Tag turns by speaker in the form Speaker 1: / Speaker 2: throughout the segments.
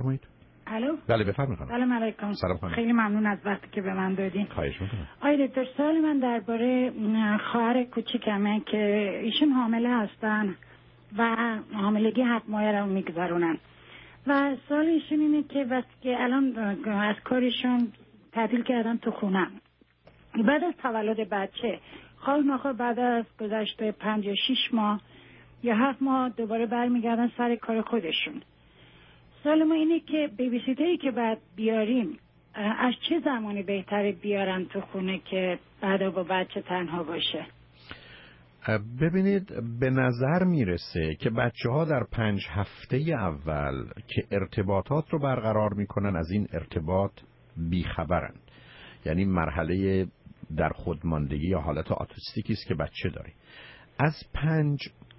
Speaker 1: بفرمایید.
Speaker 2: الو.
Speaker 1: بله بفرمایید.
Speaker 2: سلام علیکم.
Speaker 1: سلام خانم.
Speaker 2: خیلی ممنون از وقتی که به من دادین.
Speaker 1: خواهش می‌کنم.
Speaker 2: آقای دکتر، سوال من درباره خواهر کوچیکمه که ایشون حامله هستن و حاملگی 7 ماهه رو میگذرونن و سوال ایشون اینه که وقتی که الان از کارشون تعطیل کردن تو خونم، بعد از تولد بچه خواه نخواه بعد از گذشته 5 یا 6 ماه یا 7 ماه دوباره برمیگردن سر کار خودشون. سوال ما اینه که بیبی سیتری که بعد بیاریم از چه زمانی بهتره بیارن تو خونه که بعدا با بچه تنها باشه؟
Speaker 1: ببینید، به نظر میرسه که بچه‌ها در 5 هفته اول که ارتباطات رو برقرار میکنن از این ارتباط بیخبرن. یعنی مرحله در خودماندگی یا حالت آتیستیکی است که بچه داره. از 5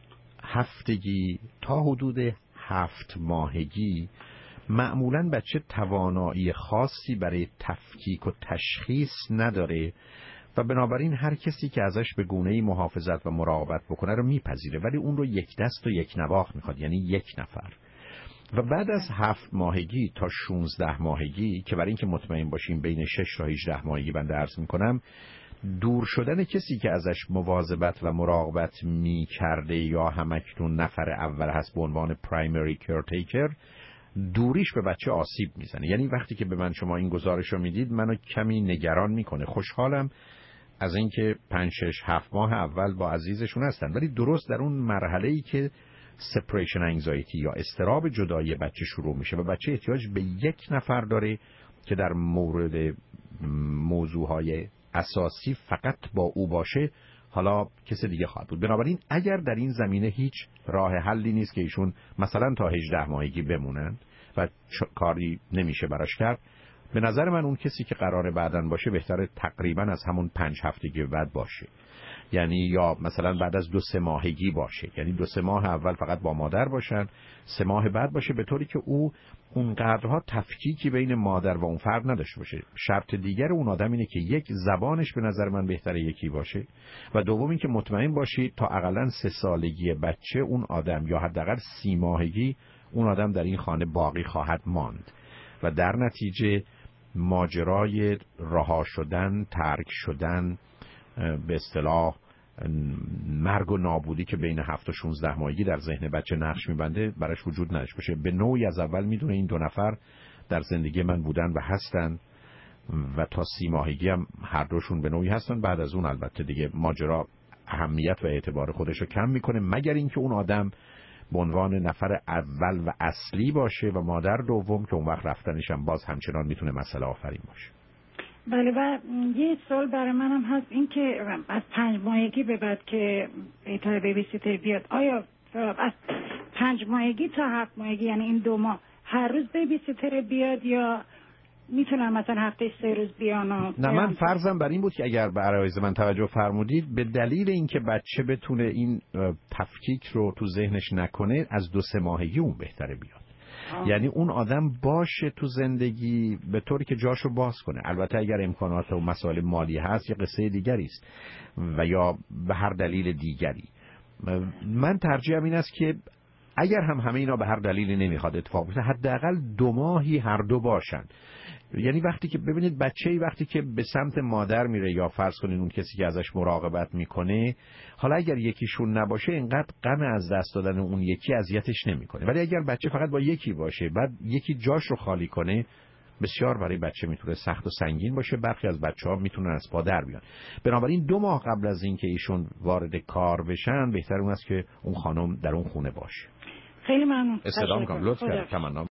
Speaker 1: هفتگی تا حدود 7 ماهگی معمولاً بچه توانایی خاصی برای تفکیک و تشخیص نداره و بنابراین هر کسی که ازش به گونه‌ای محافظت و مراقبت بکنه رو میپذیره، ولی اون رو یک دست و یک نواخت میخواد، یعنی یک نفر. و بعد از 7 ماهگی تا 16 ماهگی که برای اینکه مطمئن باشیم بین 6 تا 18 ماهگی بنده عرض میکنم، دور شدن کسی که ازش مواظبت و مراقبت میکرده یا همکنون نفر اول هست به عنوان پرایمری کیرتیکر، دوریش به بچه آسیب میزنه. یعنی وقتی که به من شما این گزارش رو میدید منو کمی نگران میکنه. خوشحالم از اینکه 5 6 7 ماه اول با عزیزشون هستن، ولی درست در اون مرحله‌ای که سپریشن انگزایتی یا اضطراب جدایی بچه شروع میشه و بچه احتیاج به یک نفر داره که در مورد موضوعهای اساسی فقط با او باشه، حالا کسی دیگه خواهد بود. بنابراین اگر در این زمینه هیچ راه حلی نیست که ایشون مثلا تا 18 ماهگی بمونن و کاری نمیشه براش کرد، به نظر من اون کسی که قراره بعدن باشه بهتره تقریبا از همون 5 هفتگی بعد باشه. یعنی یا مثلا بعد از 2-3 ماهگی باشه، یعنی 2-3 ماه اول فقط با مادر باشن، 3 ماه بعد باشه، به طوری که او اونقدرها تفکیکی بین مادر و اون فرد نداشته باشه. شرط دیگر اون آدم اینه که یک، زبانش به نظر من بهتره یکی باشه و دوم این که مطمئن باشی تا حداقل 3 سالگی بچه اون آدم یا حداقل 30 ماهگی اون آدم در این خانه باقی خواهد ماند و در نتیجه ماجرای رها شدن، ترک شدن، به اصطلاح مرگ و نابودی که بین 7 تا 16 ماهگی در ذهن بچه نقش میبنده براش وجود نداشته باشه. به نوعی از اول میدونه این 2 نفر در زندگی من بودن و هستن و تا 30 ماهگی هم هر دوشون به نوعی هستن. بعد از اون البته دیگه ماجرا اهمیت و اعتبار خودش رو کم میکنه، مگر اینکه اون آدم به عنوان نفر اول و اصلی باشه و مادر دوم که اون وقت رفتنش هم باز همچنان میتونه مسئله آفرین باشه.
Speaker 2: بله. و یه سوال برای منم هست، این که از 5 ماهگی به بعد که بهتره بیبی سیتر بیاد، آیا از 5 ماهگی تا 7 ماهگی یعنی این 2 ماه هر روز بیبی سیتر بیاد یا میتونن مثلا هفته 3 روز بیان؟
Speaker 1: نه، من فرضم بر این بود که اگر به عرایض من توجه فرمودید، به دلیل اینکه بچه بتونه این تفکیک رو تو ذهنش نکنه از 2-3 ماهگی اون بهتره بیاد. یعنی اون آدم باشه تو زندگی به طوری که جاشو باز کنه. البته اگر امکانات و مسائل مالی هست یه قصه دیگری است و یا به هر دلیل دیگری. من ترجیحم این است که اگر هم همه اینا به هر دلیلی نمیخواد اتفاق بیفته، حداقل 2 ماهی هر دو باشن. یعنی وقتی که ببینید بچه‌ای وقتی که به سمت مادر میره یا فرض کنین اون کسی که ازش مراقبت میکنه، حالا اگر یکیشون نباشه اینقدر غم از دست دادن اون یکی اذیتش نمیکنه، ولی اگر بچه فقط با یکی باشه بعد یکی جاش رو خالی کنه، بسیار برای بچه میتونه سخت و سنگین باشه. برخی از بچه‌ها میتونن از پا در بیان. بنابراین 2 ماه قبل از اینکه ایشون وارد کار بشن بهتر اون است که اون خانم در اون خونه باشه.
Speaker 2: خیلی ممنون.
Speaker 1: استفاده می‌کنم. لطف کردید. تمنا